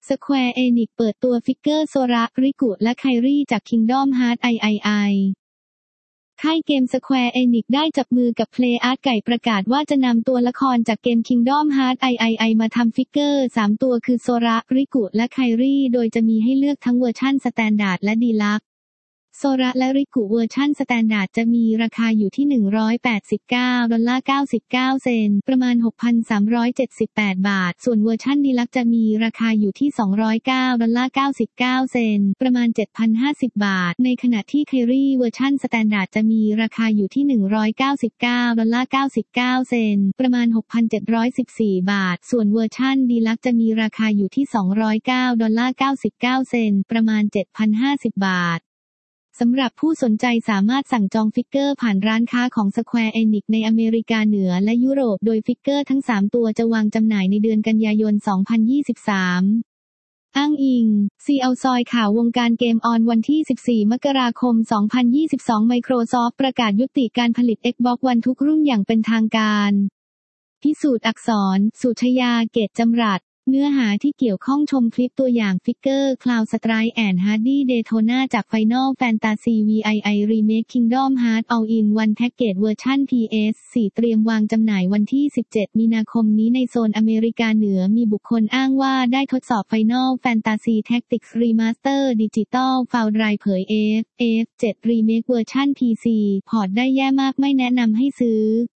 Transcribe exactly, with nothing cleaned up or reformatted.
Square Enix เปิดตัวฟิกเกอร์โซระ ริกุ และไครี่จาก Kingdom Hearts ไอ ไอ ไอ ค่ายเกม Square Enix ได้จับมือกับ PlayArt ไก่ประกาศว่าจะนำตัวละครจากเกม Kingdom Hearts ไอ ไอ ไอ มาทำฟิกเกอร์ สาม ตัวคือโซระ ริกุ และไครี่โดยจะมีให้เลือกทั้งเวอร์ชั่นสแตนดาร์ดและดีลักซ์โซระและริกุเวอร์ชั่นสแตนดาร์ดจะมีราคาอยู่ที่หนึ่งร้อยแปดสิบเก้าดอลลาร์เก้าสิบเก้าเซนต์ประมาณ หกพันสามร้อยเจ็ดสิบแปด บาทส่วนเวอร์ชั่นดีลักซ์จะมีราคาอยู่ที่สองร้อยเก้าดอลลาร์เก้าสิบเก้าเซนต์ประมาณ เจ็ดพันห้าสิบ บาทในขณะที่ไครี่เวอร์ชั่นสแตนดาร์ดจะมีราคาอยู่ที่หนึ่งร้อยเก้าสิบเก้าดอลลาร์เก้าสิบเก้าเซนต์ประมาณ หกพันเจ็ดร้อยสิบสี่ บาทส่วนเวอร์ชั่นดีลักซ์จะมีราคาอยู่ที่สองร้อยเก้าดอลลาร์เก้าสิบเก้าเซนต์ประมาณ เจ็ดพันห้าสิบ บาทสำหรับผู้สนใจสามารถสั่งจองฟิกเกอร์ผ่านร้านค้าของ Square Enix ในอเมริกาเหนือและยุโรปโดยฟิกเกอร์ทั้งสามตัวจะวางจำหน่ายในเดือนกันยายน สองพันยี่สิบสาม อ้างอิง ซี แอล ซอยข่าววงการเกมออนวันที่ สิบสี่ มกราคม สองพันยี่สิบสอง Microsoft ประกาศยุติการผลิต Xbox One ทุกรุ่นอย่างเป็นทางการพิสูจน์อักษร สุชยา เกตจำรัดเนื้อหาที่เกี่ยวข้องชมคลิปตัวอย่างฟิกเกอร์ Cloud Strike and Hardy Daytona จาก Final Fantasy วี ไอ ไอ Remake Kingdom Hearts All-in-One Package เวอร์ชัน พี เอส โฟร์ เตรียมวางจำหน่ายวันที่ สิบเจ็ด มีนาคมนี้ในโซนอเมริกาเหนือมีบุคคลอ้างว่าได้ทดสอบ Final Fantasy Tactics Remaster Digital File Drive เผย เอฟ เอฟ เซเว่น Remake เวอร์ชัน พี ซี พอร์ตได้แย่มากไม่แนะนำให้ซื้อ